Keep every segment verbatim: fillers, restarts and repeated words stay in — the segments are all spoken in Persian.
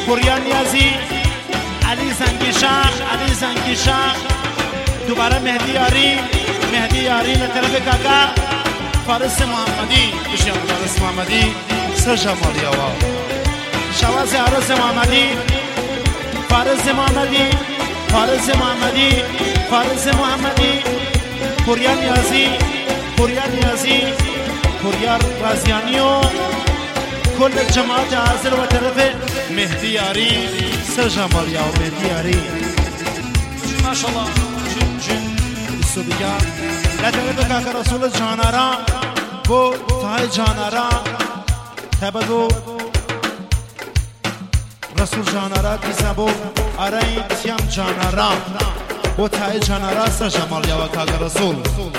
پوریا نیازی، علی زنگیشا، علی زنگیشا، دوباره مهدی یاری، مهدی یاری لطرف کاکا فارس محمدی، بشیم فارس محمدی، سرجا مالیاوا شواز عرس محمدی، فارس محمدی، فارس محمدی، فارس محمدی، پوریا نیازی، پوریا نیازی، پوریا رازیانی و کل جماعت حاضر و طرف مهدی یاری، سرجا مالیاوا مهدی یاری ماشاءالله سو دیگه لطفه کاکا رسول جانارا بو تای جانارا تبدو رسول جانارا دیزا بو آرای تیم جانارا بو تای جانارا سر جمال و کاکا رسول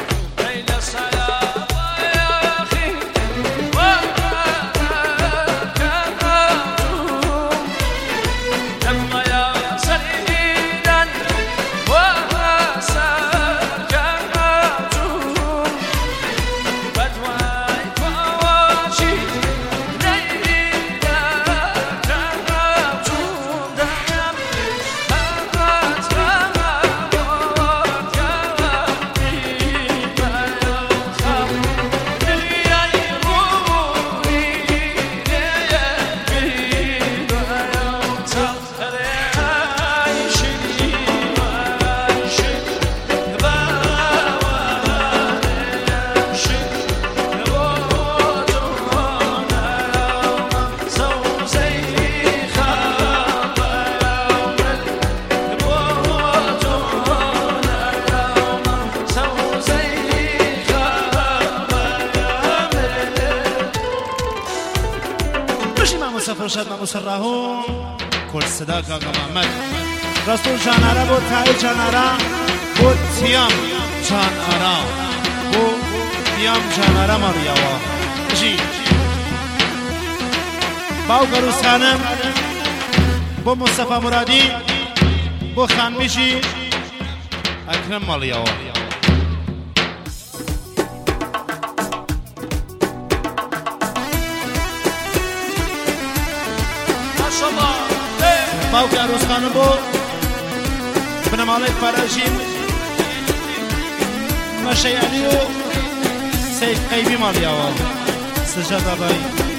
فرشاد مسرحون کل صدا کاکا محمد رسول جانارا بود تای جانارا بود تیم جانارا بود تیم جانارا ماریاوا جی باو گروس خانم با مصطفی مرادی با خانمیشی اکرم مالیاوا باوک عروس خانم بو بنمالک فراشین مشی علی و سید قیبی مالی آوال سجاد آبایی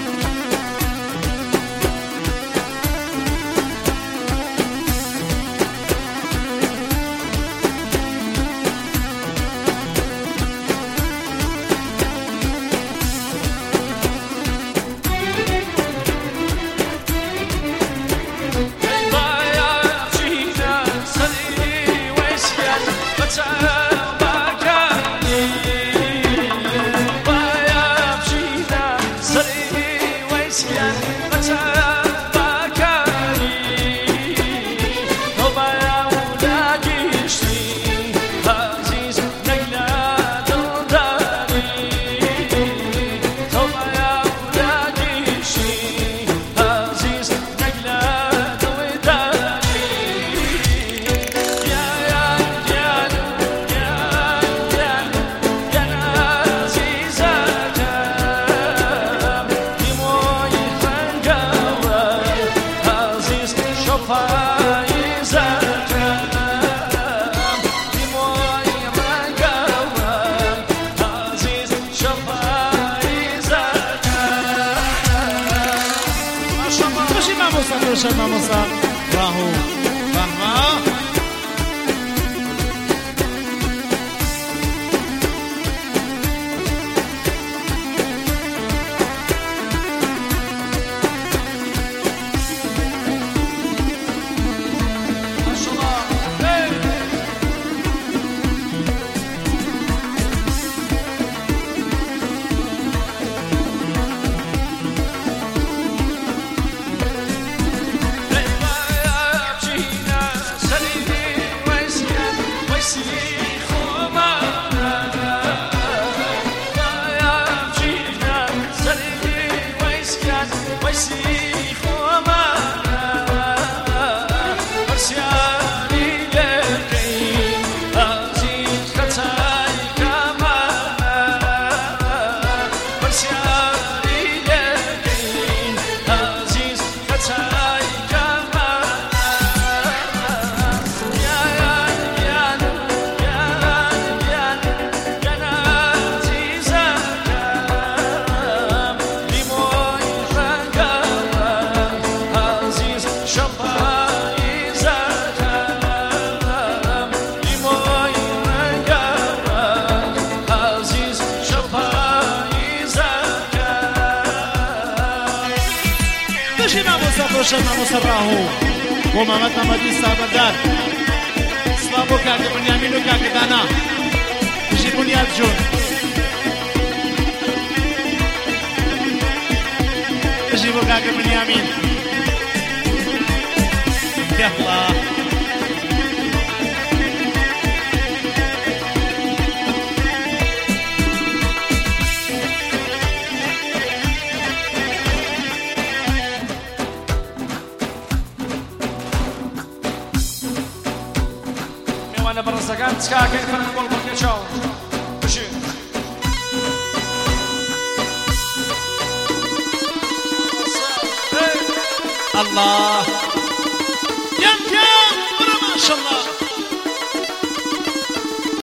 فرشاد ماموسا راهو فهمه روشن مسرحو و محمد محمدی سابردار سلام و کاک بنیامین و کاک دانا بشی بنیاد جون بشی بو کاک بنیامین يلا وانا برزقان تسكا كيف انا نقول لك شو مشي الله يا يا ما شاء الله